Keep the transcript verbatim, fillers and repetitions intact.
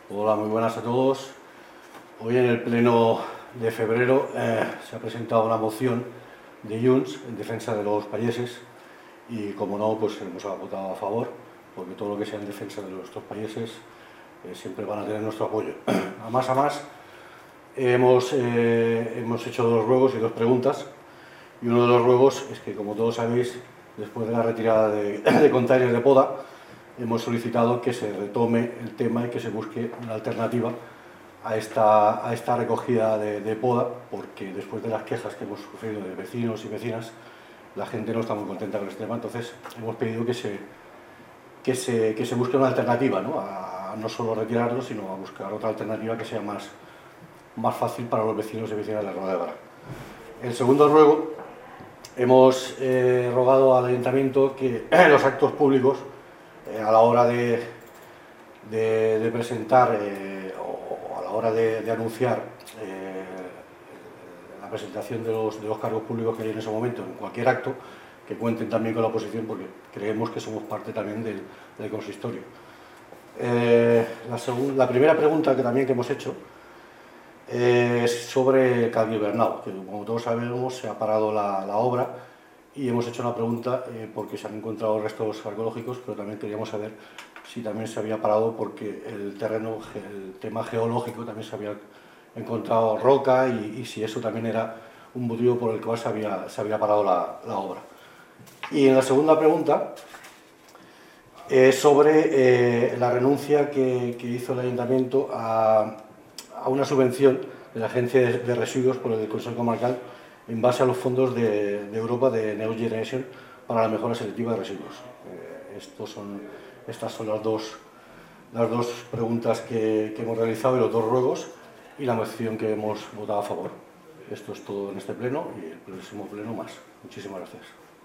Hola, muy buenas a todos. Hoy en el pleno de febrero eh, se ha presentado una moción de Junts en defensa de los payeses y, como no, pues hemos votado a favor, porque todo lo que sea en defensa de nuestros payeses eh, siempre van a tener nuestro apoyo. A más a más, hemos, eh, hemos hecho dos ruegos y dos preguntas, y uno de los ruegos es que, como todos sabéis, después de la retirada de, de containers de poda, hemos solicitado que se retome el tema y que se busque una alternativa a esta, a esta recogida de, de poda, porque después de las quejas que hemos sufrido de vecinos y vecinas, la gente no está muy contenta con este tema. Entonces hemos pedido que se, que se, que se busque una alternativa, ¿no? A no solo retirarlo, sino a buscar otra alternativa que sea más, más fácil para los vecinos y vecinas de la Roda de Bará. El segundo ruego, hemos eh, rogado al Ayuntamiento que los actos públicos, eh, a la hora de, de, de presentar eh, o, o a la hora de, de anunciar eh, la presentación de los, de los cargos públicos que hay en ese momento, en cualquier acto, que cuenten también con la oposición, porque creemos que somos parte también del, del consistorio. Eh, la, segunda, la primera pregunta que también que hemos hecho eh, es sobre Calvi-Bernal, que, como todos sabemos, se ha parado la, la obra, y hemos hecho una pregunta eh, porque se han encontrado restos arqueológicos, pero también queríamos saber si también se había parado porque el terreno, el tema geológico, también se había encontrado roca, y, y si eso también era un motivo por el cual se había, se había parado la, la obra. Y en la segunda pregunta es eh, sobre eh, la renuncia que, que hizo el Ayuntamiento a, a una subvención de la Agencia de, de Residuos por el Consejo Comarcal en base a los fondos de, de Europa de Next Generation para la mejora selectiva de residuos. Eh, estos son, estas son las dos, las dos preguntas que, que hemos realizado y los dos ruegos y la moción que hemos votado a favor. Esto es todo en este pleno y el próximo pleno más. Muchísimas gracias.